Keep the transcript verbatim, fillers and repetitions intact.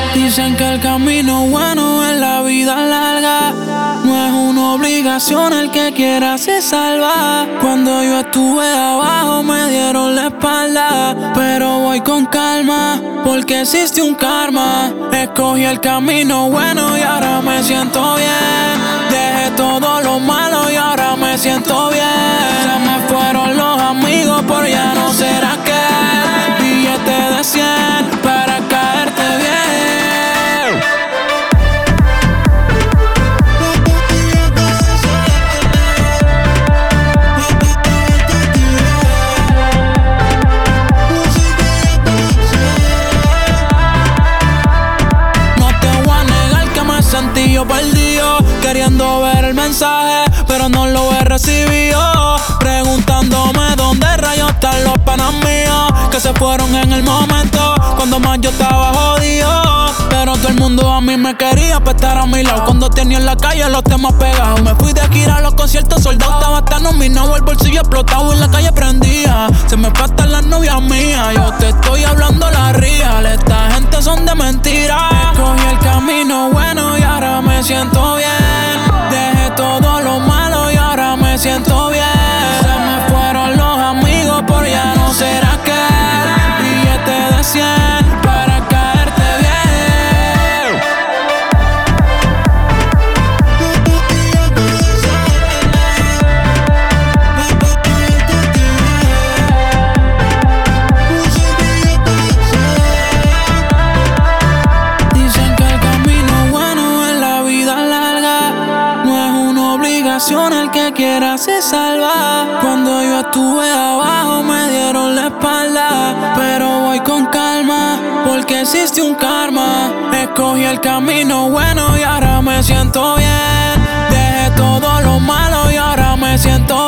Dicen que el camino bueno es la vida larga. No es una obligación, el que quiera se salva. Cuando yo estuve abajo me dieron la espalda, pero voy con calma porque existe un karma. Escogí el camino bueno y ahora me siento bien. Dejé todo lo malo y ahora me siento bien. Se me fueron los amigos por ya no ser aquel. Billete de cien para caerte bien. Sentí yo perdido, queriendo ver el mensaje, pero no lo he recibido. Preguntándome dónde rayos están los panas míos, que se fueron en el momento cuando más yo estaba jodido. Pero todo el mundo a mí me quería pa' estar a mi lado cuando tenía en la calle los temas pegados. Me fui de gira a los conciertos soldados, estaba tan nominado, el bolsillo explotado y la calle prendía. Se me fue hasta las novias mías, yo te estoy hablando la real. Esta gente son de mentira. Escogí el camino bueno y ahora me siento bien. Dejé todo lo malo y ahora me siento bien. Se me fueron los amigos por ya no ser aquel. Billete de cien para caerte bien. Dicen que el camino bueno es la vida larga. No es una obligación, el que quiera se salva. Cuando yo estuve abajo me dieron la espalda, pero voy con calma porque existe un karma. Escogí el camino bueno y ahora me siento bien. Dejé todo lo malo y ahora me siento